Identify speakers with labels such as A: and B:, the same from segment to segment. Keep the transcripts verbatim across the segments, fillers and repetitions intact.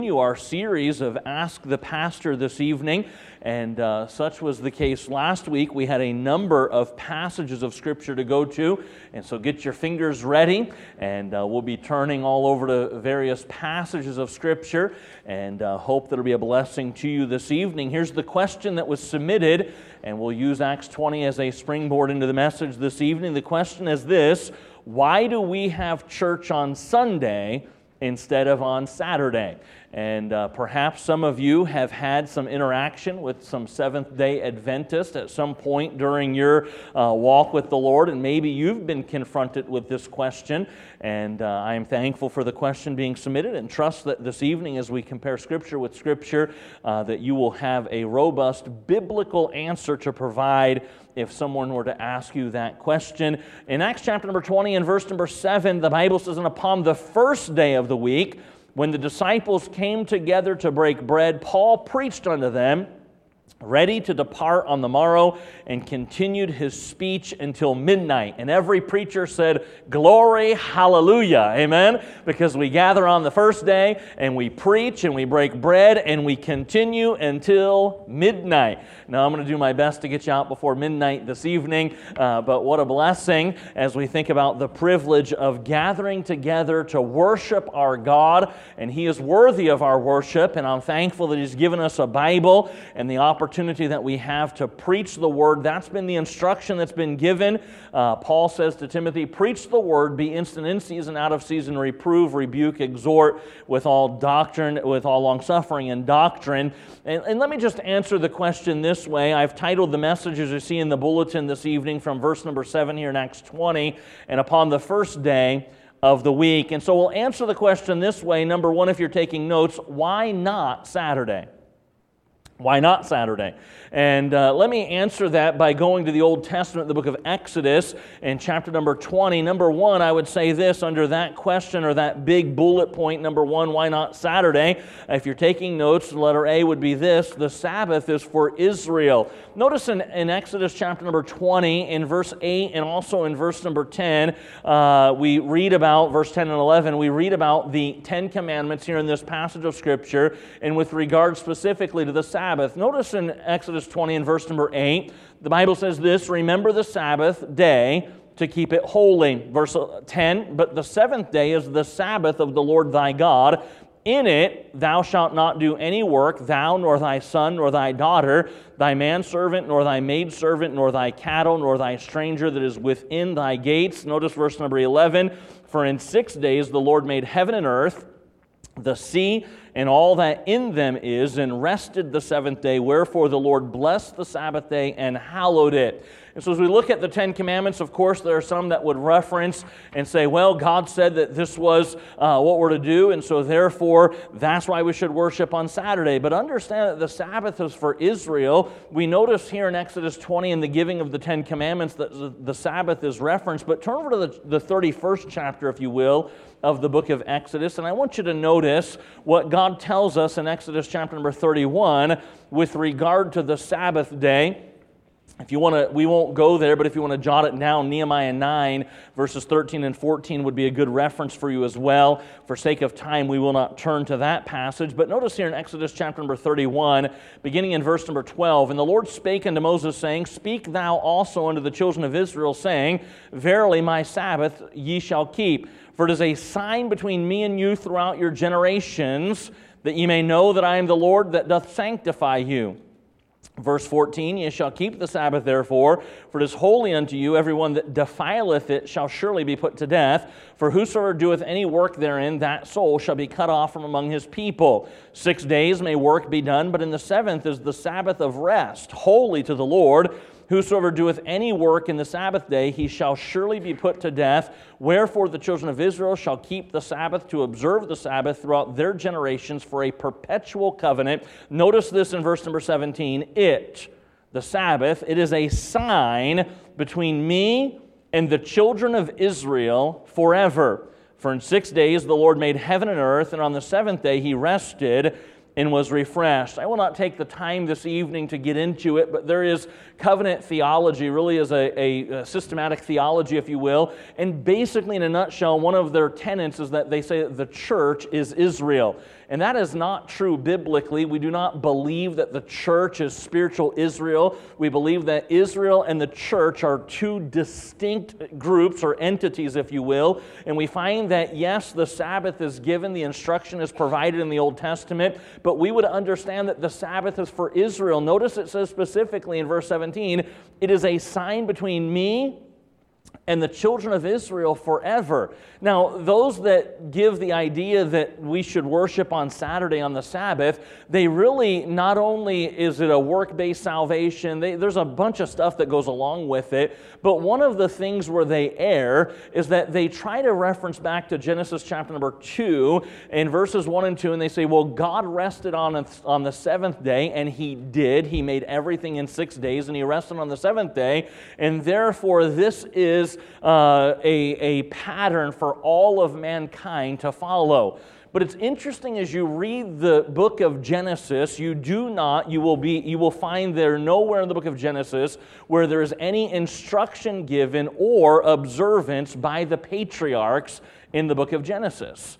A: Our series of Ask the Pastor this evening, and uh, such was the case last week. We had a number of passages of Scripture to go to, and so get your fingers ready, and uh, we'll be turning all over to various passages of Scripture, and uh, hope that it'll be a blessing to you this evening. Here's the question that was submitted, and we'll use Acts twenty as a springboard into the message this evening. The question is this: why do we have church on Sunday instead of on Saturday? And uh, perhaps some of you have had some interaction with some Seventh-day Adventists at some point during your uh, walk with the Lord, and maybe you've been confronted with this question, and uh, I am thankful for the question being submitted and trust that this evening as we compare Scripture with Scripture, uh, that you will have a robust biblical answer to provide if someone were to ask you that question. In Acts chapter number twenty and verse number seven, the Bible says, "And upon the first day of the week, when the disciples came together to break bread, Paul preached unto them, ready to depart on the morrow, and continued his speech until midnight." And every preacher said, "Glory, hallelujah," amen? Because we gather on the first day, and we preach, and we break bread, and we continue until midnight. Now, I'm going to do my best to get you out before midnight this evening, uh, but what a blessing as we think about the privilege of gathering together to worship our God, and He is worthy of our worship, and I'm thankful that He's given us a Bible and the opportunity that we have to preach the Word. That's been the instruction that's been given. Uh, Paul says to Timothy, "Preach the Word, be instant in season, out of season, reprove, rebuke, exhort with all doctrine, with all longsuffering and doctrine." And, and let me just answer the question this way. I've titled the message, as you see in the bulletin this evening, from verse number seven here in Acts twenty, "And upon the first day of the week." And so we'll answer the question this way. Number one, if you're taking notes, why not Saturday? Why not Saturday? And uh, let me answer that by going to the Old Testament, the book of Exodus, in chapter number twenty. Number one, I would say this under that question or that big bullet point, number one, why not Saturday? If you're taking notes, letter A would be this: the Sabbath is for Israel. Notice in, in Exodus chapter number twenty, in verse eight and also in verse number ten, uh, we read about, verse ten and eleven, we read about the Ten Commandments here in this passage of Scripture, and with regard specifically to the Sabbath. Notice in Exodus twenty and verse number eight, the Bible says this: "Remember the Sabbath day to keep it holy." Verse ten, "But the seventh day is the Sabbath of the Lord thy God. In it thou shalt not do any work, thou, nor thy son, nor thy daughter, thy manservant, nor thy maidservant, nor thy cattle, nor thy stranger that is within thy gates." Notice verse number eleven, "For in six days the Lord made heaven and earth, the sea, and all that in them is, and rested the seventh day. Wherefore the Lord blessed the Sabbath day and hallowed it." And so as we look at the Ten Commandments, of course, there are some that would reference and say, well, God said that this was uh, what we're to do, and so therefore that's why we should worship on Saturday. But understand that the Sabbath is for Israel. We notice here in Exodus twenty in the giving of the Ten Commandments that the Sabbath is referenced. But turn over to the, the thirty-first chapter, if you will, of the book of Exodus, and I want you to notice what God tells us in Exodus chapter number thirty-one with regard to the Sabbath day. If you want to, we won't go there, but if you want to jot it down, Nehemiah nine, verses thirteen and fourteen would be a good reference for you as well. For sake of time, we will not turn to that passage. But notice here in Exodus chapter number thirty-one, beginning in verse number twelve, "And the Lord spake unto Moses, saying, Speak thou also unto the children of Israel, saying, Verily my Sabbath ye shall keep. For it is a sign between me and you throughout your generations, that ye may know that I am the Lord that doth sanctify you." Verse fourteen, "Ye shall keep the Sabbath therefore, for it is holy unto you. Everyone that defileth it shall surely be put to death. For whosoever doeth any work therein, that soul shall be cut off from among his people. Six days may work be done, but in the seventh is the Sabbath of rest, holy to the Lord. Whosoever doeth any work in the Sabbath day, he shall surely be put to death. Wherefore the children of Israel shall keep the Sabbath to observe the Sabbath throughout their generations for a perpetual covenant." Notice this in verse number seventeen. "It," the Sabbath, "it is a sign between me and the children of Israel forever. For in six days the Lord made heaven and earth, and on the seventh day He rested and was refreshed." I will not take the time this evening to get into it, but there is covenant theology, really is a, a, a systematic theology, if you will, and basically in a nutshell, one of their tenets is that they say that the church is Israel. And that is not true biblically. We do not believe that the church is spiritual Israel. We believe that Israel and the church are two distinct groups or entities, if you will. And we find that, yes, the Sabbath is given, the instruction is provided in the Old Testament, but we would understand that the Sabbath is for Israel. Notice it says specifically in verse seventeen, it is a sign between me and the children of Israel forever. Now, those that give the idea that we should worship on Saturday on the Sabbath, they really, not only is it a work-based salvation, they, there's a bunch of stuff that goes along with it, but one of the things where they err is that they try to reference back to Genesis chapter number two in verses one and two, and they say, well, God rested on, on the seventh day, and He did. He made everything in six days, and He rested on the seventh day, and therefore this is uh, a, a pattern for all of mankind to follow. But it's interesting as you read the book of Genesis, you do not, you will be, you will find there nowhere in the book of Genesis where there is any instruction given or observance by the patriarchs in the book of Genesis.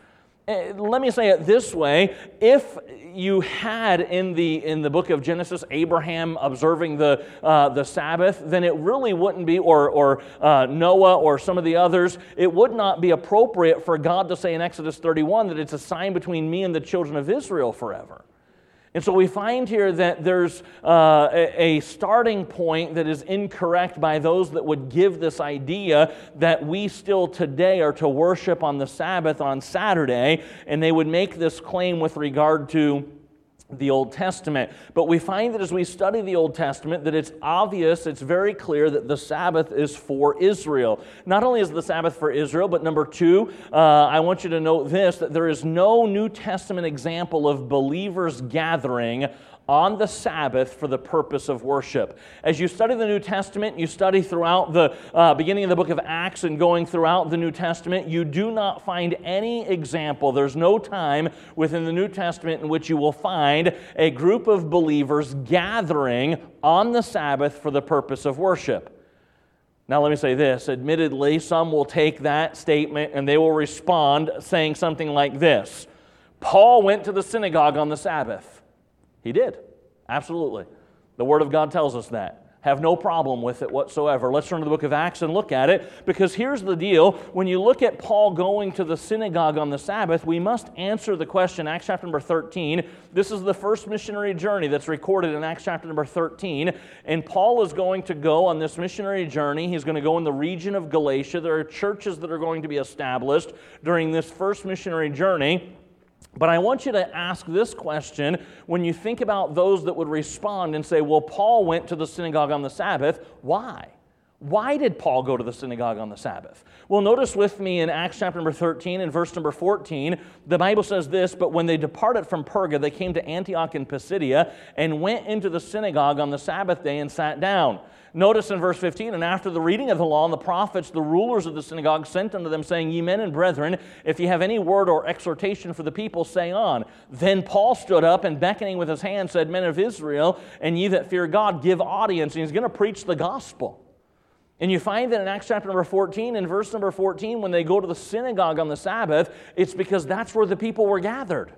A: Let me say it this way: if you had in the in the book of Genesis Abraham observing the uh, the Sabbath, then it really wouldn't be, or or uh, Noah or some of the others, it would not be appropriate for God to say in Exodus thirty-one that it's a sign between me and the children of Israel forever. And so we find here that there's uh, a, a starting point that is incorrect by those that would give this idea that we still today are to worship on the Sabbath on Saturday, and they would make this claim with regard to the Old Testament. But we find that as we study the Old Testament that it's obvious, it's very clear that the Sabbath is for Israel. Not only is the Sabbath for Israel, but number two, uh, I want you to note this, that there is no New Testament example of believers gathering on the Sabbath for the purpose of worship. As you study the New Testament, you study throughout the uh, beginning of the book of Acts and going throughout the New Testament, you do not find any example. There's no time within the New Testament in which you will find a group of believers gathering on the Sabbath for the purpose of worship. Now let me say this, admittedly, some will take that statement and they will respond saying something like this: Paul went to the synagogue on the Sabbath. He did. Absolutely. The Word of God tells us that. Have no problem with it whatsoever. Let's turn to the book of Acts and look at it, because here's the deal. When you look at Paul going to the synagogue on the Sabbath, we must answer the question, Acts chapter number thirteen. This is the first missionary journey that's recorded in Acts chapter number thirteen, and Paul is going to go on this missionary journey. He's going to go in the region of Galatia. There are churches that are going to be established during this first missionary journey. But I want you to ask this question when you think about those that would respond and say, well, Paul went to the synagogue on the Sabbath. Why? Why did Paul go to the synagogue on the Sabbath? Well, notice with me in Acts chapter number thirteen and verse number fourteen, the Bible says this: but when they departed from Perga, they came to Antioch in Pisidia and went into the synagogue on the Sabbath day and sat down. Notice in verse fifteen, and after the reading of the law and the prophets, the rulers of the synagogue sent unto them, saying, Ye men and brethren, if ye have any word or exhortation for the people, say on. Then Paul stood up, and beckoning with his hand said, Men of Israel, and ye that fear God, give audience. And he's going to preach the gospel. And you find that in Acts chapter number fourteen, in verse number fourteen, when they go to the synagogue on the Sabbath, it's because that's where the people were gathered.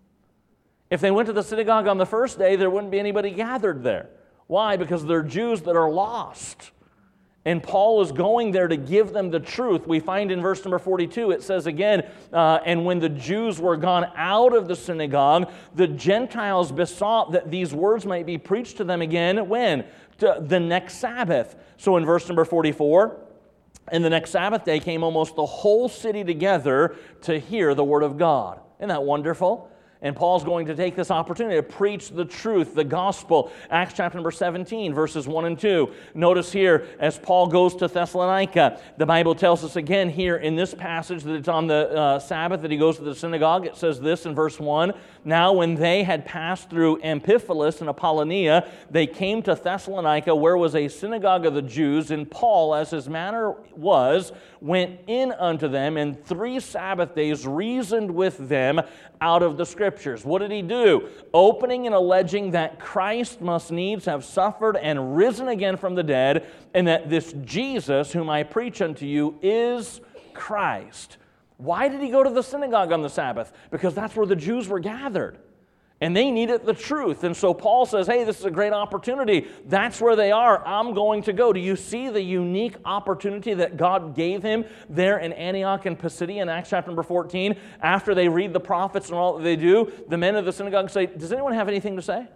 A: If they went to the synagogue on the first day, there wouldn't be anybody gathered there. Why? Because they're Jews that are lost. And Paul is going there to give them the truth. We find in verse number forty-two, it says again, uh, and when the Jews were gone out of the synagogue, the Gentiles besought that these words might be preached to them again. When? To the next Sabbath. So in verse number forty-four, and the next Sabbath day came almost the whole city together to hear the word of God. Isn't that wonderful? And Paul's going to take this opportunity to preach the truth, the gospel. Acts chapter number seventeen, verses one and two. Notice here, as Paul goes to Thessalonica, the Bible tells us again here in this passage that it's on the uh, Sabbath that he goes to the synagogue. It says this in verse one, Now when they had passed through Amphipolis and Apollonia, they came to Thessalonica, where was a synagogue of the Jews, and Paul, as his manner was, went in unto them, and three Sabbath days reasoned with them out of the Scriptures. What did he do? Opening and alleging that Christ must needs have suffered and risen again from the dead, and that this Jesus, whom I preach unto you, is Christ. Why did he go to the synagogue on the Sabbath? Because that's where the Jews were gathered. And they needed the truth. And so Paul says, hey, this is a great opportunity. That's where they are. I'm going to go. Do you see the unique opportunity that God gave him there in Antioch and Pisidia in Acts chapter number fourteen? After they read the prophets and all that they do, the men of the synagogue say, does anyone have anything to say?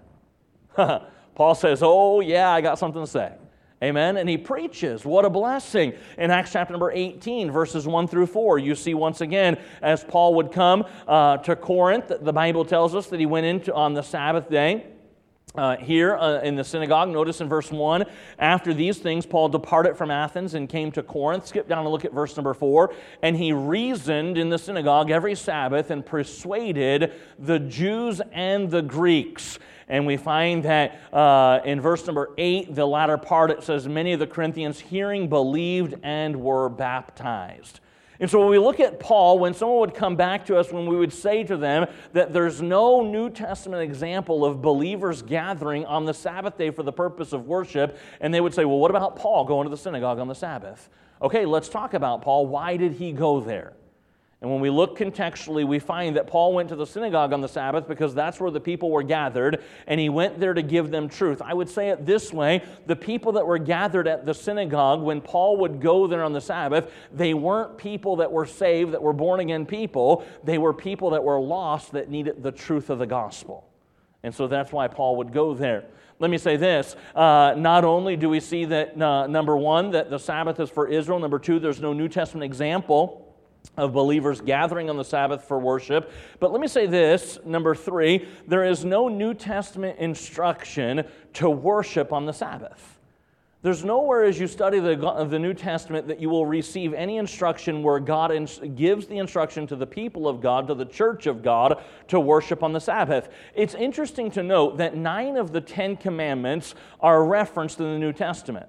A: Paul says, oh, yeah, I got something to say. Amen? And he preaches. What a blessing. In Acts chapter number eighteen, verses one through four, you see once again, as Paul would come uh, to Corinth, the Bible tells us that he went into on the Sabbath day. Uh, here uh, in the synagogue, notice in verse one, after these things, Paul departed from Athens and came to Corinth. Skip down and look at verse number four. And he reasoned in the synagogue every Sabbath and persuaded the Jews and the Greeks. And we find that uh, in verse number eight, the latter part, it says, many of the Corinthians hearing believed and were baptized. And so when we look at Paul, when someone would come back to us, when we would say to them that there's no New Testament example of believers gathering on the Sabbath day for the purpose of worship, and they would say, well, what about Paul going to the synagogue on the Sabbath? Okay, let's talk about Paul. Why did he go there? And when we look contextually, we find that Paul went to the synagogue on the Sabbath because that's where the people were gathered, and he went there to give them truth. I would say it this way, the people that were gathered at the synagogue, when Paul would go there on the Sabbath, they weren't people that were saved, that were born-again people. They were people that were lost that needed the truth of the gospel. And so that's why Paul would go there. Let me say this, uh, not only do we see that, uh, number one, that the Sabbath is for Israel, number two, there's no New Testament example of believers gathering on the Sabbath for worship. But let me say this, number three, there is no New Testament instruction to worship on the Sabbath. There's nowhere as you study the, the New Testament that you will receive any instruction where God ins- gives the instruction to the people of God, to the church of God, to worship on the Sabbath. It's interesting to note that nine of the Ten Commandments are referenced in the New Testament.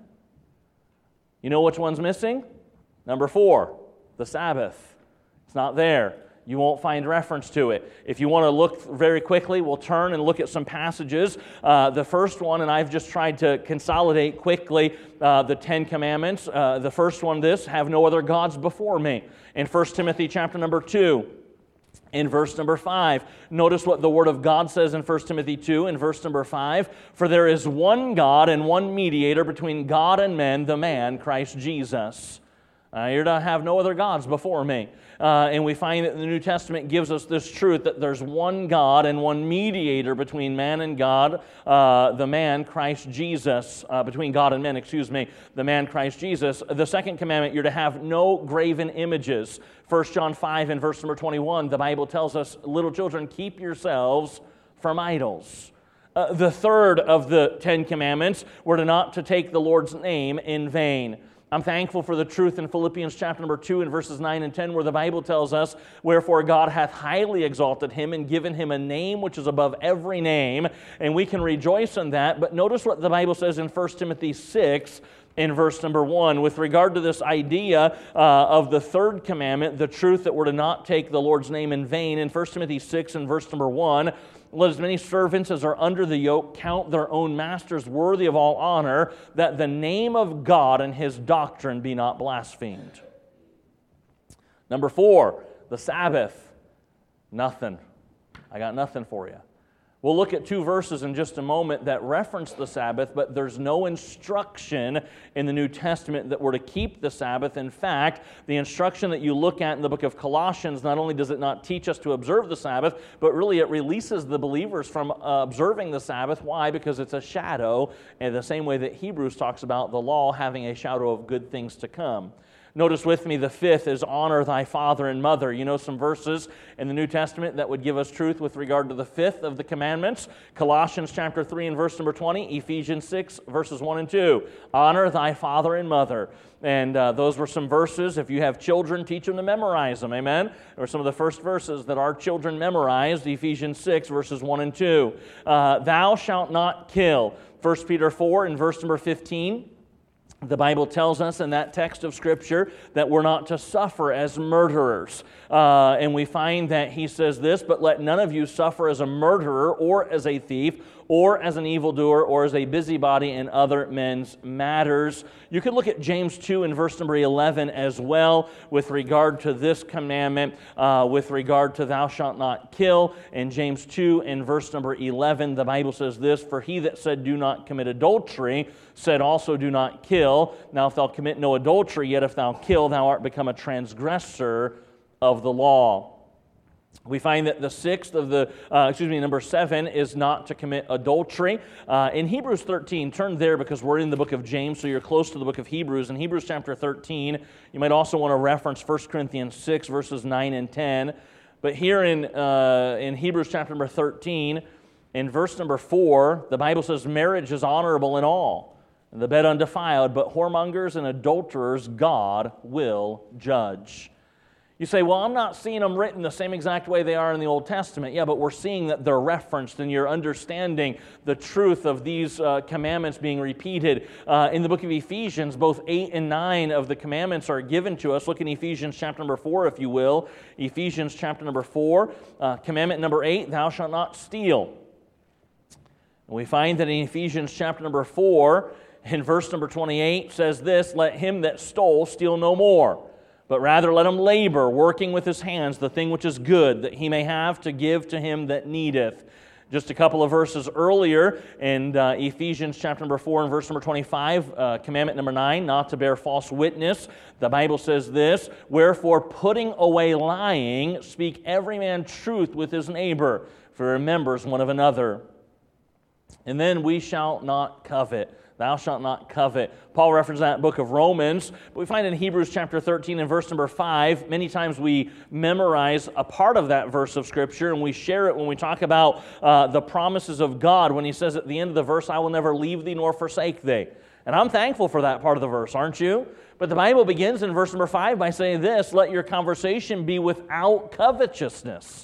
A: You know which one's missing? Number four. The Sabbath. It's not there. You won't find reference to it. If you want to look very quickly, we'll turn and look at some passages. Uh, the first one, and I've just tried to consolidate quickly uh, the Ten Commandments. Uh, the first one, this, have no other gods before me. In First Timothy chapter number two, in verse number five, notice what the Word of God says in First Timothy two, in verse number five, for there is one God and one mediator between God and men, the man, Christ Jesus. Uh, you're to have no other gods before me. Uh, and we find that the New Testament gives us this truth that there's one God and one mediator between man and God, uh, the man, Christ Jesus, uh, between God and men, excuse me, the man, Christ Jesus. The second commandment, you're to have no graven images. First John five and verse number twenty-one, the Bible tells us, little children, keep yourselves from idols. Uh, the third of the Ten Commandments, we're to not to take the Lord's name in vain. I'm thankful for the truth in Philippians chapter number two and verses nine and ten where the Bible tells us, wherefore God hath highly exalted him and given him a name which is above every name, and we can rejoice in that. But notice what the Bible says in First Timothy six in verse number one with regard to this idea uh, of the third commandment, the truth that we're to not take the Lord's name in vain. In First Timothy six and verse number one, let as many servants as are under the yoke count their own masters worthy of all honor, that the name of God and his doctrine be not blasphemed. Number four, the Sabbath. Nothing. I got nothing for you. We'll look at two verses in just a moment that reference the Sabbath, but there's no instruction in the New Testament that we're to keep the Sabbath. In fact, the instruction that you look at in the book of Colossians, not only does it not teach us to observe the Sabbath, but really it releases the believers from uh, observing the Sabbath. Why? Because it's a shadow, in the same way that Hebrews talks about the law having a shadow of good things to come. Notice with me, the fifth is honor thy father and mother. You know some verses in the New Testament that would give us truth with regard to the fifth of the commandments. Colossians chapter three and verse number twenty, Ephesians six verses one and two. Honor thy father and mother. And uh, those were some verses. If you have children, teach them to memorize them. Amen? They were some of the first verses that our children memorized. Ephesians six verses one and two. Uh, thou shalt not kill. First Peter four and verse number fifteen. The Bible tells us in that text of Scripture that we're not to suffer as murderers. Uh, and we find that he says this, but let none of you suffer as a murderer or as a thief or as an evildoer or as a busybody in other men's matters. You could look at James two in verse number eleven as well with regard to this commandment, uh, with regard to thou shalt not kill. In James two in verse number eleven, the Bible says this, for he that said do not commit adultery said also do not kill. Now if thou commit no adultery, yet if thou kill, thou art become a transgressor of the law. We find that the sixth of the, uh, excuse me, number seven is not to commit adultery. Uh, in Hebrews thirteen, turn there because we're in the book of James, so you're close to the book of Hebrews. In Hebrews chapter thirteen, you might also want to reference First Corinthians six, verses nine and ten. But here in, uh, in Hebrews chapter number thirteen, in verse number four, the Bible says, marriage is honorable in all, and the bed undefiled, but whoremongers and adulterers God will judge. You say, well, I'm not seeing them written the same exact way they are in the Old Testament. Yeah, but we're seeing that they're referenced, and you're understanding the truth of these uh, commandments being repeated. Uh, in the book of Ephesians, both eight and nine of the commandments are given to us. Look in Ephesians chapter number four, if you will. Ephesians chapter number four, uh, commandment number eight, thou shalt not steal. And we find that in Ephesians chapter number four, in verse number twenty-eight, says this, let him that stole steal no more, but rather let him labor, working with his hands the thing which is good, that he may have to give to him that needeth. Just a couple of verses earlier in uh, Ephesians chapter number four and verse number twenty-five, uh, commandment number nine, not to bear false witness. The Bible says this, wherefore putting away lying, speak every man truth with his neighbor, for he remembers one of another. And then we shall not covet. Thou shalt not covet. Paul referenced that in the book of Romans. But we find in Hebrews chapter thirteen and verse number five, many times we memorize a part of that verse of Scripture, and we share it when we talk about uh, the promises of God, when he says at the end of the verse, I will never leave thee nor forsake thee. And I'm thankful for that part of the verse, aren't you? But the Bible begins in verse number five by saying this, let your conversation be without covetousness.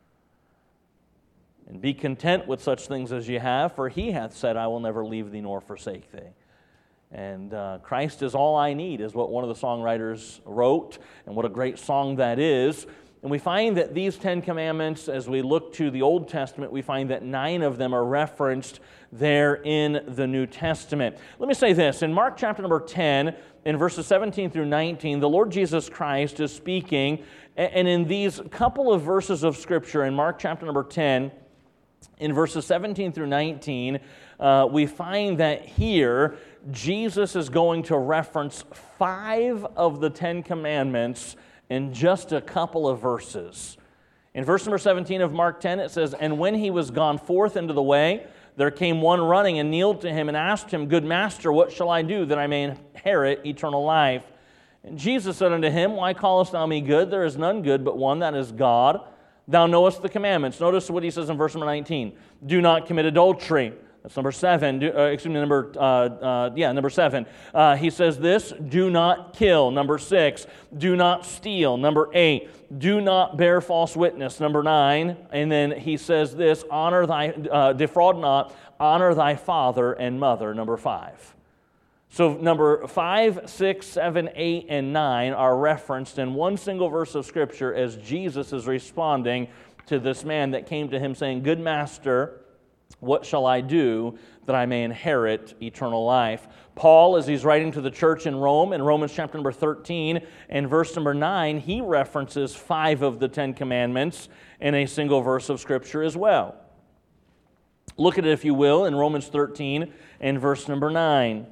A: And be content with such things as ye have, for he hath said, I will never leave thee nor forsake thee. And uh, Christ is all I need, is what one of the songwriters wrote, and what a great song that is. And we find that these Ten Commandments, as we look to the Old Testament, we find that nine of them are referenced there in the New Testament. Let me say this, in Mark chapter number ten, in verses seventeen through nineteen, the Lord Jesus Christ is speaking, and in these couple of verses of Scripture, in Mark chapter number ten, in verses seventeen through nineteen, uh, we find that here Jesus is going to reference five of the Ten Commandments in just a couple of verses. In verse number seventeen of Mark ten, it says, and when he was gone forth into the way, there came one running and kneeled to him and asked him, good master, what shall I do that I may inherit eternal life? And Jesus said unto him, why callest thou me good? There is none good but one, that is God. Thou knowest the commandments. Notice what he says in verse number nineteen. Do not commit adultery. That's number seven. Do, uh, excuse me, number, uh, uh, yeah, number seven. Uh, he says this, do not kill. Number six, do not steal. Number eight, do not bear false witness. Number nine, and then he says this, honor thy, uh, defraud not, honor thy father and mother. Number five. So number five, six, seven, eight, and nine are referenced in one single verse of Scripture as Jesus is responding to this man that came to him saying, good master, what shall I do that I may inherit eternal life? Paul, as he's writing to the church in Rome, in Romans chapter number thirteen and verse number nine, he references five of the Ten Commandments in a single verse of Scripture as well. Look at it, if you will, in Romans thirteen and verse number nine.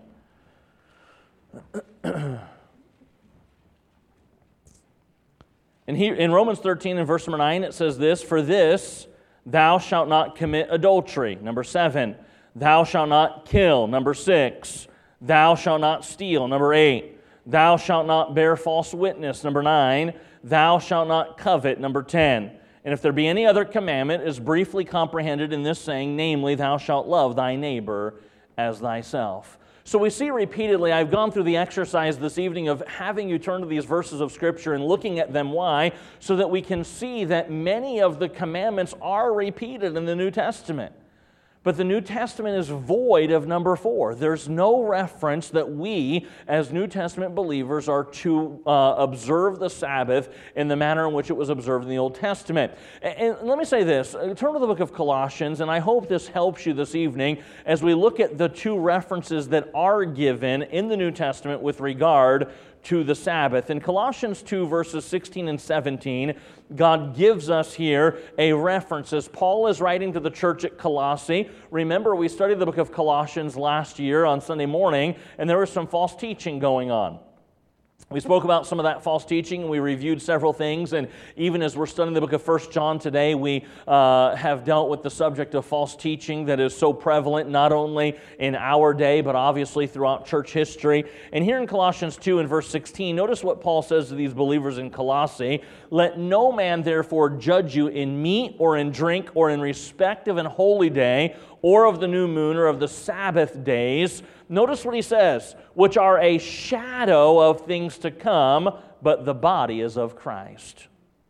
A: And here in Romans thirteen and verse number nine, it says this, for this thou shalt not commit adultery. Number seven, thou shalt not kill. Number six, thou shalt not steal. Number eight, thou shalt not bear false witness. Number nine, thou shalt not covet. Number ten, and if there be any other commandment, is briefly comprehended in this saying, namely, thou shalt love thy neighbor as thyself. So we see repeatedly, I've gone through the exercise this evening of having you turn to these verses of Scripture and looking at them. Why? So that we can see that many of the commandments are repeated in the New Testament. But the New Testament is void of number four. There's no reference that we, as New Testament believers, are to uh, observe the Sabbath in the manner in which it was observed in the Old Testament. And, and let me say this. Turn to the book of Colossians, and I hope this helps you this evening as we look at the two references that are given in the New Testament with regard to the Sabbath. In Colossians two, verses sixteen and seventeen, God gives us here a reference. As Paul is writing to the church at Colossae, remember we studied the book of Colossians last year on Sunday morning, and there was some false teaching going on. We spoke about some of that false teaching, and we reviewed several things, and even as we're studying the book of First John today, we uh, have dealt with the subject of false teaching that is so prevalent not only in our day, but obviously throughout church history. And here in Colossians two and verse sixteen, notice what Paul says to these believers in Colossae: "Let no man therefore judge you in meat or in drink or in respect of an holy day, or of the new moon, or of the Sabbath days." Notice what he says, "which are a shadow of things to come, but the body is of Christ."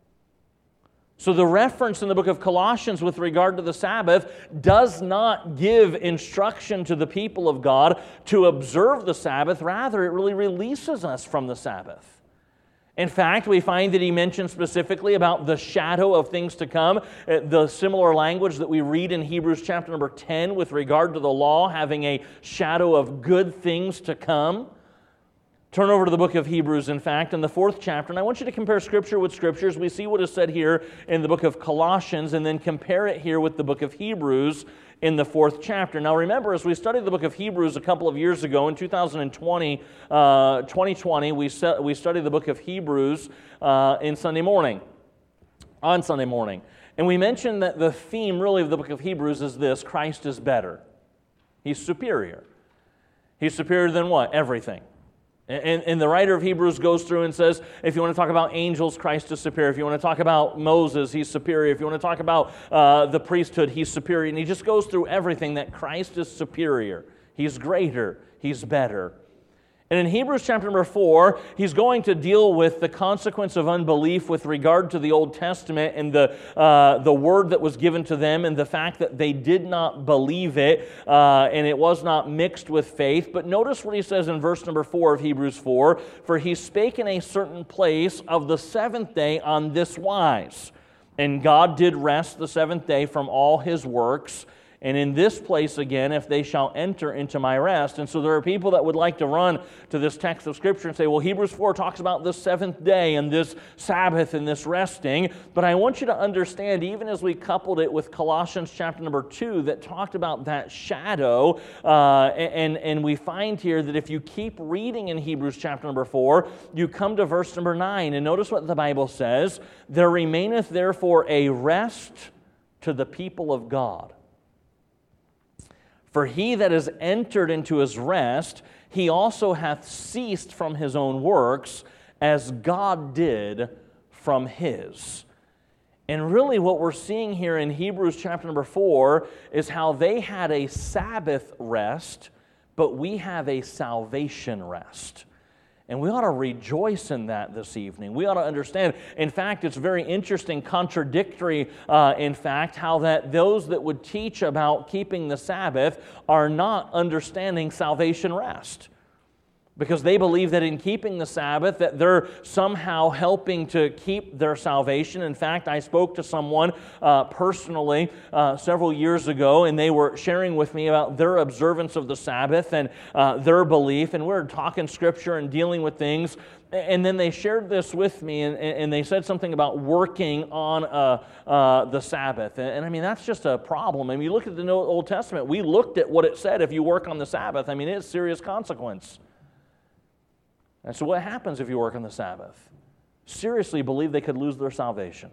A: So the reference in the book of Colossians with regard to the Sabbath does not give instruction to the people of God to observe the Sabbath. Rather, it really releases us from the Sabbath. In fact, we find that he mentions specifically about the shadow of things to come, the similar language that we read in Hebrews chapter number ten with regard to the law having a shadow of good things to come. Turn over to the book of Hebrews, in fact, in the fourth chapter, and I want you to compare Scripture with Scriptures. We see what is said here in the book of Colossians, and then compare it here with the book of Hebrews in the fourth chapter. Now remember, as we studied the book of Hebrews a couple of years ago, in two thousand twenty, uh, twenty twenty, we, set, we studied the book of Hebrews uh, in Sunday morning, on Sunday morning. And we mentioned that the theme really of the book of Hebrews is this: Christ is better. He's superior. He's superior than what? Everything. And, and the writer of Hebrews goes through and says, if you want to talk about angels, Christ is superior. If you want to talk about Moses, he's superior. If you want to talk about uh, the priesthood, he's superior. And he just goes through everything that Christ is superior. He's greater. He's better. And in Hebrews chapter number four, he's going to deal with the consequence of unbelief with regard to the Old Testament and the uh, the word that was given to them and the fact that they did not believe it uh, and it was not mixed with faith. But notice what he says in verse number four of Hebrews four: "For he spake in a certain place of the seventh day on this wise, and God did rest the seventh day from all his works. And in this place again, if they shall enter into my rest." And so there are people that would like to run to this text of Scripture and say, well, Hebrews four talks about this seventh day and this Sabbath and this resting. But I want you to understand, even as we coupled it with Colossians chapter number two that talked about that shadow, uh, and, and we find here that if you keep reading in Hebrews chapter number four, you come to verse number nine. And notice what the Bible says: "There remaineth therefore a rest to the people of God. For he that is entered into his rest, he also hath ceased from his own works, as God did from his." And really what we're seeing here in Hebrews chapter number four is how they had a Sabbath rest, but we have a salvation rest. And we ought to rejoice in that this evening. We ought to understand. In fact, it's very interesting, contradictory, uh, in fact, how that those that would teach about keeping the Sabbath are not understanding salvation rest. Because they believe that in keeping the Sabbath, that they're somehow helping to keep their salvation. In fact, I spoke to someone uh, personally uh, several years ago, and they were sharing with me about their observance of the Sabbath and uh, their belief, and we were talking Scripture and dealing with things. And then they shared this with me, and, and they said something about working on uh, uh, the Sabbath. And, and I mean, that's just a problem. I mean, you look at the Old Testament, we looked at what it said if you work on the Sabbath. I mean, it's serious consequence. And so what happens if you work on the Sabbath? Seriously believe they could lose their salvation.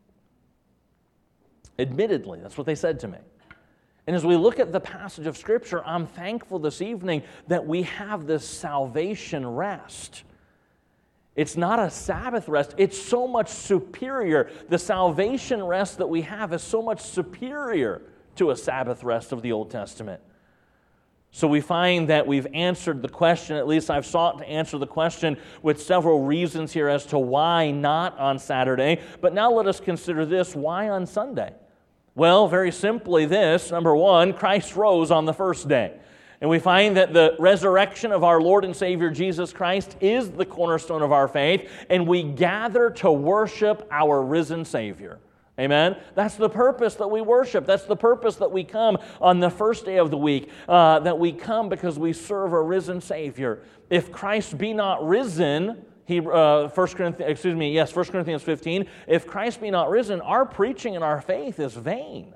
A: Admittedly, that's what they said to me. And as we look at the passage of Scripture, I'm thankful this evening that we have this salvation rest. It's not a Sabbath rest. It's so much superior. The salvation rest that we have is so much superior to a Sabbath rest of the Old Testament. So we find that we've answered the question, at least I've sought to answer the question with several reasons here as to why not on Saturday. But now let us consider this: why on Sunday? Well, very simply this. Number one, Christ rose on the first day. And we find that the resurrection of our Lord and Savior Jesus Christ is the cornerstone of our faith, and we gather to worship our risen Savior. Amen? That's the purpose that we worship. That's the purpose that we come on the first day of the week, uh, that we come because we serve a risen Savior. If Christ be not risen, he, uh, First Corinthians, excuse me, yes, First Corinthians fifteen, if Christ be not risen, our preaching and our faith is vain.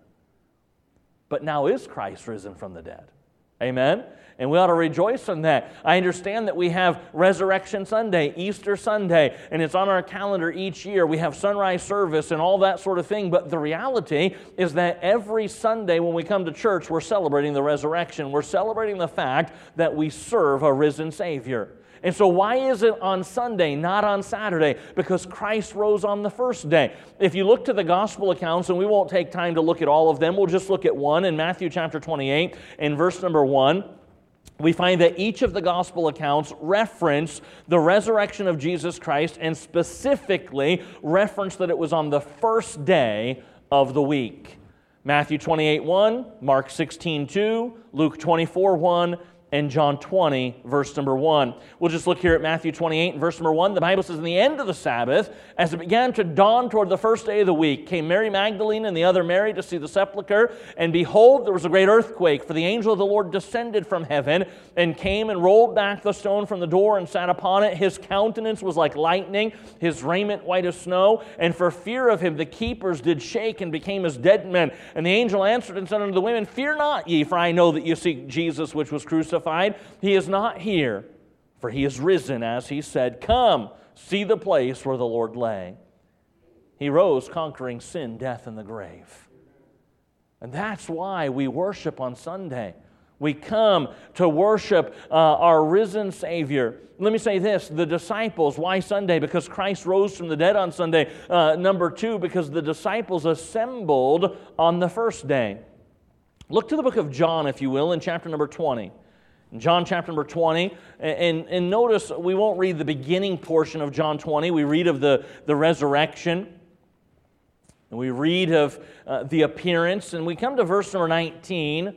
A: But now is Christ risen from the dead? Amen? And we ought to rejoice in that. I understand that we have Resurrection Sunday, Easter Sunday, and it's on our calendar each year. We have sunrise service and all that sort of thing. But the reality is that every Sunday when we come to church, we're celebrating the resurrection. We're celebrating the fact that we serve a risen Savior. And so why is it on Sunday, not on Saturday? Because Christ rose on the first day. If you look to the gospel accounts, and we won't take time to look at all of them, we'll just look at one in Matthew chapter twenty-eight, in verse number one. We find that each of the gospel accounts reference the resurrection of Jesus Christ, and specifically reference that it was on the first day of the week. Matthew twenty-eight one, Mark sixteen two, Luke twenty-four one, and John twenty, verse number one. We'll just look here at Matthew twenty-eight and verse number one. The Bible says, in the end of the Sabbath, as it began to dawn toward the first day of the week, came Mary Magdalene and the other Mary to see the sepulchre. And behold, there was a great earthquake, for the angel of the Lord descended from heaven and came and rolled back the stone from the door and sat upon it. His countenance was like lightning, his raiment white as snow. And for fear of him, the keepers did shake and became as dead men. And the angel answered and said unto the women, Fear not ye, for I know that you seek Jesus, which was crucified. He is not here, for he is risen, as he said. Come, see the place where the Lord lay. He rose, conquering sin, death, and the grave. And that's why we worship on Sunday. We come to worship uh, our risen Savior. Let me say this, the disciples, why Sunday? Because Christ rose from the dead on Sunday. Uh, number two, because the disciples assembled on the first day. Look to the book of John, if you will, in chapter number twenty. In John chapter number twenty, and, and notice we won't read the beginning portion of John twenty. We read of the, the resurrection, and we read of uh, the appearance, and we come to verse number nineteen,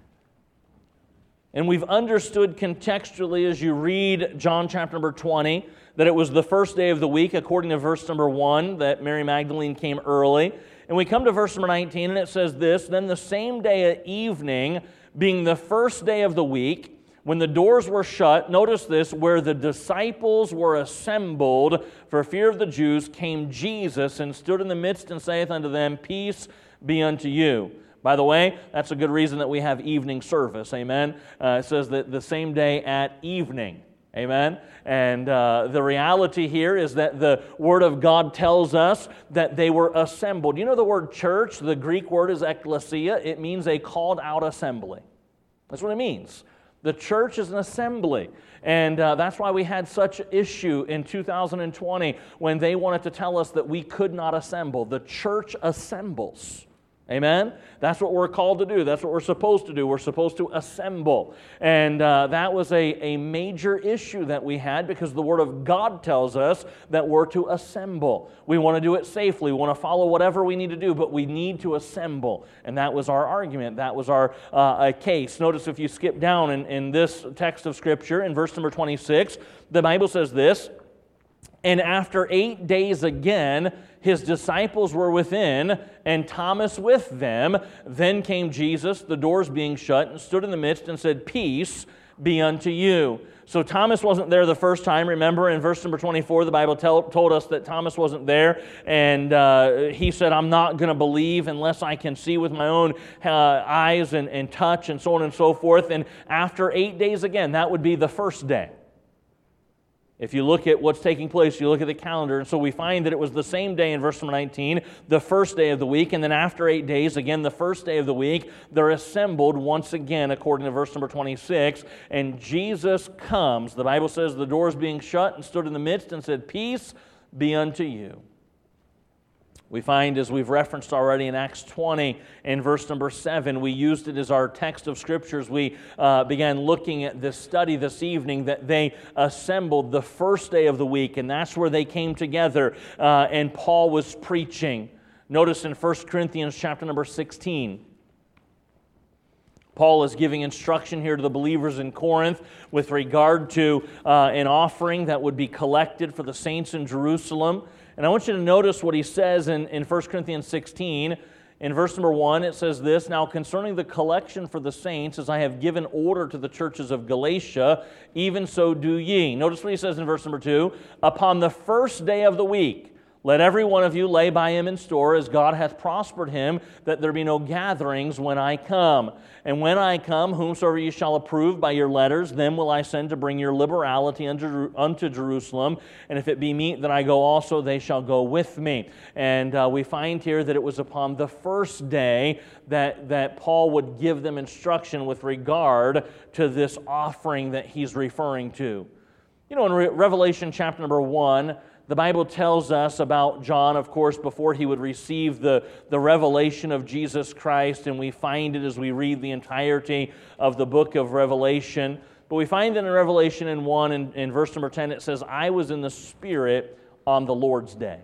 A: and we've understood contextually as you read John chapter number twenty that it was the first day of the week, according to verse number one, that Mary Magdalene came early. And we come to verse number nineteen, and it says this, Then the same day at evening, being the first day of the week, when the doors were shut, notice this, where the disciples were assembled for fear of the Jews, came Jesus and stood in the midst and saith unto them, Peace be unto you. By the way, that's a good reason that we have evening service, amen? Uh, it says that the same day at evening, amen? And uh, the reality here is that the Word of God tells us that they were assembled. You know the word church, the Greek word is ekklesia. It means a called out assembly. That's what it means. The church is an assembly, and uh, that's why we had such issue in two thousand twenty when they wanted to tell us that we could not assemble. The church assembles. Amen? That's what we're called to do. That's what we're supposed to do. We're supposed to assemble. And uh, that was a, a major issue that we had because the Word of God tells us that we're to assemble. We want to do it safely. We want to follow whatever we need to do, but we need to assemble. And that was our argument. That was our uh, case. Notice if you skip down in, in this text of Scripture, in verse number twenty-six, the Bible says this, And after eight days again, his disciples were within, and Thomas with them. Then came Jesus, the doors being shut, and stood in the midst and said, Peace be unto you. So Thomas wasn't there the first time. Remember in verse number twenty-four, the Bible tell, told us that Thomas wasn't there, and uh, he said, I'm not going to believe unless I can see with my own uh, eyes and, and touch and so on and so forth. And after eight days again, that would be the first day. If you look at what's taking place, you look at the calendar, and so we find that it was the same day in verse number nineteen, the first day of the week, and then after eight days, again, the first day of the week, they're assembled once again, according to verse number twenty-six, and Jesus comes. The Bible says the doors being shut and stood in the midst and said, Peace be unto you. We find, as we've referenced already in Acts twenty, in verse number seven, we used it as our text of Scriptures. We uh, began looking at this study this evening, that they assembled the first day of the week, and that's where they came together, uh, and Paul was preaching. Notice in First Corinthians chapter number sixteen, Paul is giving instruction here to the believers in Corinth with regard to uh, an offering that would be collected for the saints in Jerusalem. And I want you to notice what he says in, in First Corinthians sixteen. In verse number one, it says this, "Now concerning the collection for the saints, as I have given order to the churches of Galatia, even so do ye." Notice what he says in verse number two, "Upon the first day of the week, let every one of you lay by him in store, as God hath prospered him, that there be no gatherings when I come. And when I come, whomsoever ye shall approve by your letters, them will I send to bring your liberality unto, unto Jerusalem. And if it be meet that I go also, they shall go with me." And uh, we find here that it was upon the first day that, that Paul would give them instruction with regard to this offering that he's referring to. You know, in Re- Revelation chapter number one, the Bible tells us about John, of course, before he would receive the, the revelation of Jesus Christ, and we find it as we read the entirety of the book of Revelation. But we find that in Revelation in one, in, in verse number ten, it says, "I was in the Spirit on the Lord's day."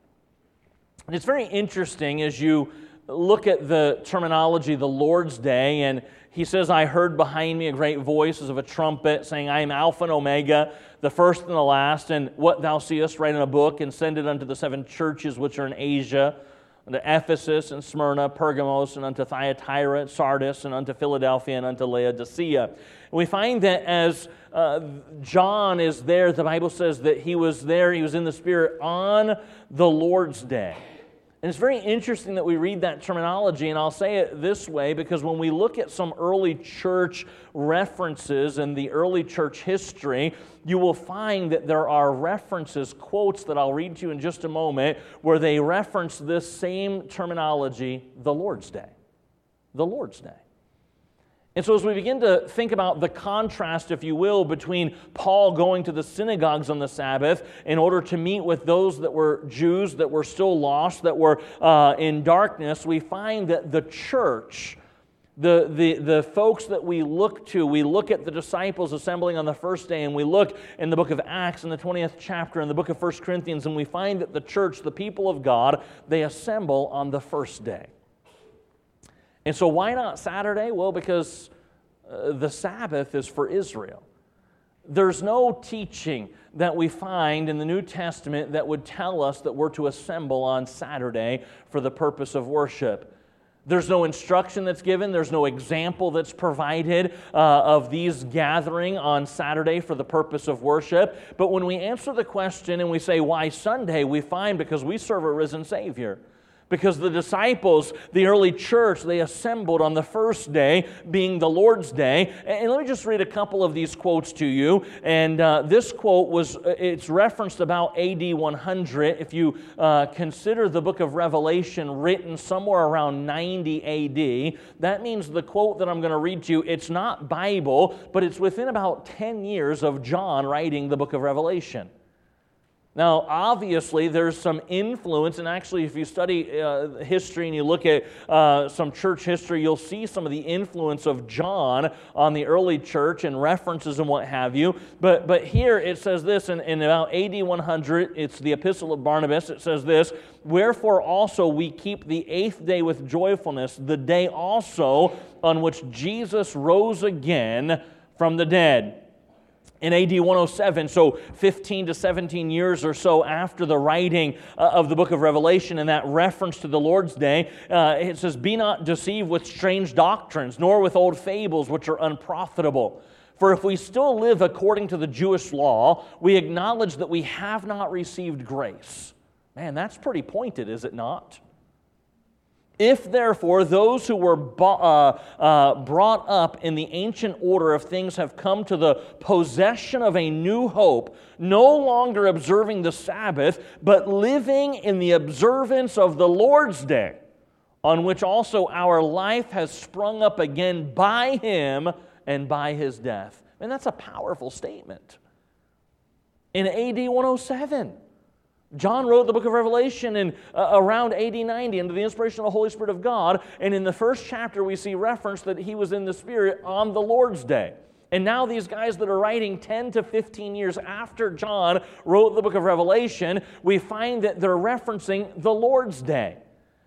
A: And it's very interesting as you look at the terminology, the Lord's day, and he says, "I heard behind me a great voice as of a trumpet, saying, I am Alpha and Omega, the first and the last, and what thou seest write in a book, and send it unto the seven churches which are in Asia, unto Ephesus and Smyrna, Pergamos, and unto Thyatira, Sardis, and unto Philadelphia, and unto Laodicea." And we find that as uh, John is there, the Bible says that he was there, he was in the Spirit on the Lord's day. And it's very interesting that we read that terminology, and I'll say it this way, because when we look at some early church references in the early church history, you will find that there are references, quotes that I'll read to you in just a moment, where they reference this same terminology, the Lord's Day. The Lord's Day. And so as we begin to think about the contrast, if you will, between Paul going to the synagogues on the Sabbath in order to meet with those that were Jews, that were still lost, that were uh, in darkness, we find that the church, the, the, the folks that we look to, we look at the disciples assembling on the first day, and we look in the book of Acts in the twentieth chapter, in the book of First Corinthians, and we find that the church, the people of God, they assemble on the first day. And so why not Saturday? Well, because uh, the Sabbath is for Israel. There's no teaching that we find in the New Testament that would tell us that we're to assemble on Saturday for the purpose of worship. There's no instruction that's given. There's no example that's provided uh, of these gathering on Saturday for the purpose of worship. But when we answer the question and we say, why Sunday, we find because we serve a risen Savior. Because the disciples, the early church, they assembled on the first day, being the Lord's Day. And let me just read a couple of these quotes to you. And uh, this quote was, it's referenced about A D one hundred. If you uh, consider the book of Revelation written somewhere around ninety A D, that means the quote that I'm going to read to you, it's not Bible, but it's within about ten years of John writing the book of Revelation. Now, obviously, there's some influence, and actually, if you study uh, history and you look at uh, some church history, you'll see some of the influence of John on the early church and references and what have you. But but here it says this, in, in about A D one hundred, it's the Epistle of Barnabas, it says this, "Wherefore also we keep the eighth day with joyfulness, the day also on which Jesus rose again from the dead." In A D one oh seven, so fifteen to seventeen years or so after the writing uh, of the book of Revelation and that reference to the Lord's Day, uh, it says, "Be not deceived with strange doctrines, nor with old fables which are unprofitable. For if we still live according to the Jewish law, we acknowledge that we have not received grace." Man, that's pretty pointed, is it not? "If, therefore, those who were bo- uh, uh, brought up in the ancient order of things have come to the possession of a new hope, no longer observing the Sabbath, but living in the observance of the Lord's Day, on which also our life has sprung up again by Him and by His death." And that's a powerful statement. In A D one oh seven, John wrote the book of Revelation in uh, around A D ninety under the inspiration of the Holy Spirit of God, and in the first chapter we see reference that he was in the Spirit on the Lord's Day. And now these guys that are writing ten to fifteen years after John wrote the book of Revelation, we find that they're referencing the Lord's Day.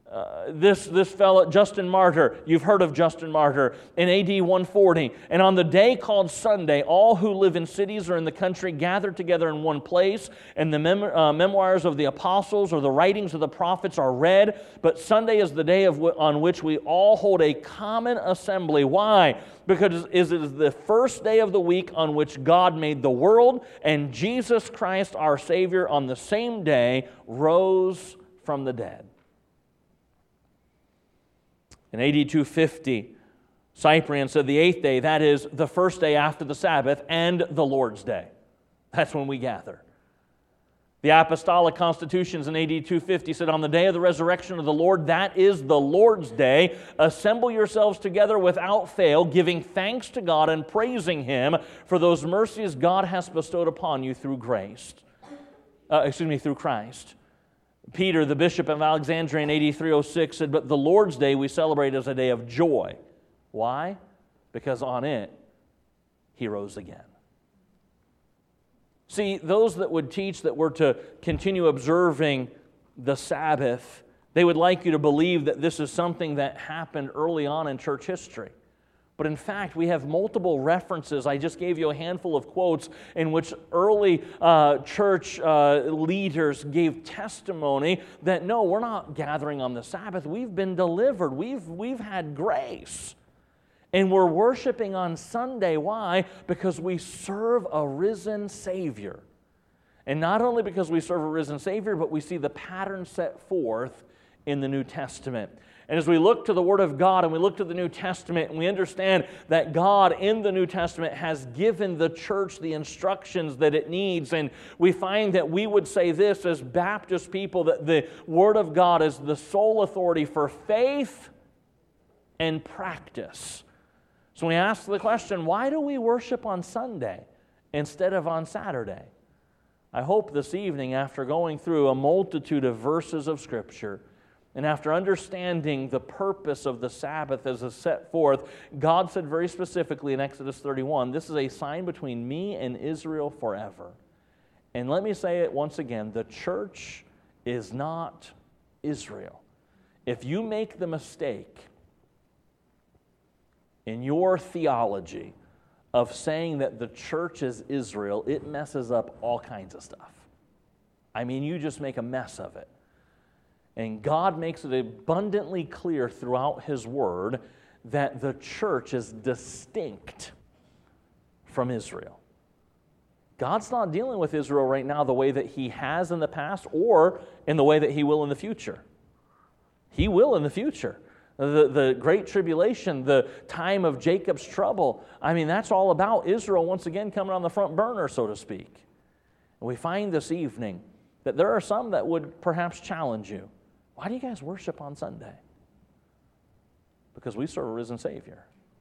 A: Uh, this, this fellow, Justin Martyr, you've heard of Justin Martyr, in A D one forty. And on the day called Sunday, all who live in cities or in the country gathered together in one place, and the mem- uh, memoirs of the apostles or the writings of the prophets are read. But Sunday is the day of w- on which we all hold a common assembly. Why? Because it is the first day of the week on which God made the world, and Jesus Christ, our Savior, on the same day rose from the dead. In A D two fifty, Cyprian said the eighth day, that is the first day after the Sabbath and the Lord's Day. That's when we gather. The Apostolic Constitutions in A D two fifty said, on the day of the resurrection of the Lord, that is the Lord's Day, assemble yourselves together without fail, giving thanks to God and praising Him for those mercies God has bestowed upon you through grace. Uh, excuse me, through Christ. Peter, the bishop of Alexandria in A D three oh six, said, but the Lord's Day we celebrate as a day of joy. Why? Because on it, He rose again. See, those that would teach that we're to continue observing the Sabbath, they would like you to believe that this is something that happened early on in church history. But in fact, we have multiple references. I just gave you a handful of quotes in which early uh, church uh, leaders gave testimony that no, we're not gathering on the Sabbath. We've been delivered. We've, we've had grace. And we're worshiping on Sunday. Why? Because we serve a risen Savior. And not only because we serve a risen Savior, but we see the pattern set forth in the New Testament. And as we look to the Word of God and we look to the New Testament and we understand that God in the New Testament has given the church the instructions that it needs, and we find that we would say this as Baptist people, that the Word of God is the sole authority for faith and practice. So we ask the question, why do we worship on Sunday instead of on Saturday? I hope this evening, after going through a multitude of verses of Scripture, and after understanding the purpose of the Sabbath as is set forth, God said very specifically in Exodus thirty-one, this is a sign between me and Israel forever. And let me say it once again, the church is not Israel. If you make the mistake in your theology of saying that the church is Israel, it messes up all kinds of stuff. I mean, you just make a mess of it. And God makes it abundantly clear throughout His Word that the church is distinct from Israel. God's not dealing with Israel right now the way that He has in the past or in the way that He will in the future. He will in the future. The, the Great Tribulation, the time of Jacob's trouble, I mean, that's all about Israel once again coming on the front burner, so to speak. And we find this evening that there are some that would perhaps challenge you. Why do you guys worship on Sunday? Because we serve a risen Savior.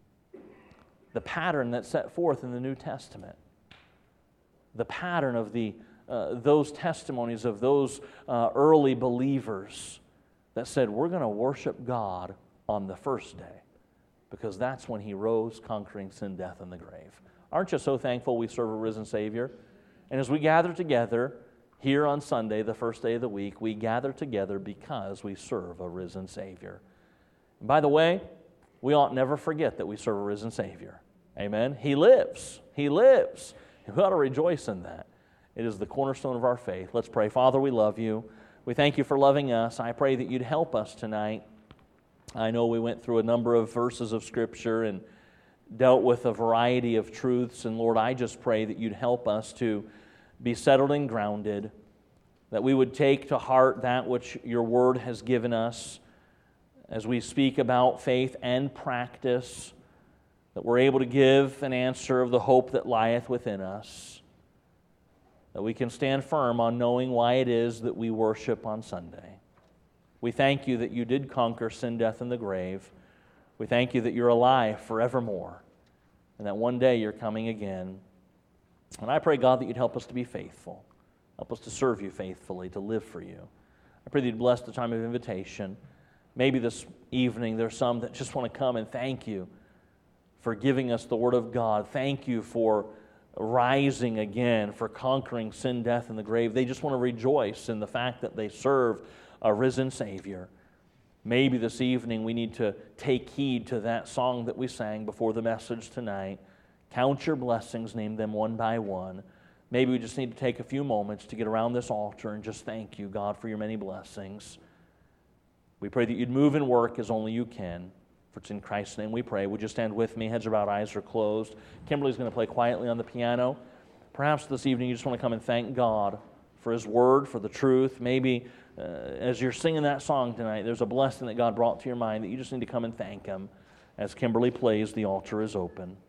A: The pattern that's set forth in the New Testament, the pattern of the uh, those testimonies of those uh, early believers that said, we're going to worship God on the first day because that's when He rose, conquering sin, death, and the grave. Aren't you so thankful we serve a risen Savior? And as we gather together here on Sunday, the first day of the week, we gather together because we serve a risen Savior. And by the way, we ought never forget that we serve a risen Savior. Amen? He lives. He lives. We ought to rejoice in that. It is the cornerstone of our faith. Let's pray. Father, we love You. We thank You for loving us. I pray that You'd help us tonight. I know we went through a number of verses of Scripture and dealt with a variety of truths. And Lord, I just pray that You'd help us to be settled and grounded, that we would take to heart that which Your Word has given us as we speak about faith and practice, that we're able to give an answer of the hope that lieth within us, that we can stand firm on knowing why it is that we worship on Sunday. We thank You that You did conquer sin, death, and the grave. We thank You that You're alive forevermore, and that one day You're coming again. And I pray, God, that You'd help us to be faithful. Help us to serve You faithfully, to live for You. I pray that You'd bless the time of invitation. Maybe this evening there's some that just want to come and thank You for giving us the Word of God. Thank You for rising again, for conquering sin, death, and the grave. They just want to rejoice in the fact that they serve a risen Savior. Maybe this evening we need to take heed to that song that we sang before the message tonight. Count your blessings, name them one by one. Maybe we just need to take a few moments to get around this altar and just thank you, God, for your many blessings. We pray that you'd move and work as only you can. For it's in Christ's name we pray. Would you stand with me? Heads are bowed, eyes are closed. Kimberly's going to play quietly on the piano. Perhaps this evening you just want to come and thank God for His Word, for the truth. Maybe uh, as you're singing that song tonight, there's a blessing that God brought to your mind that you just need to come and thank Him. As Kimberly plays, the altar is open.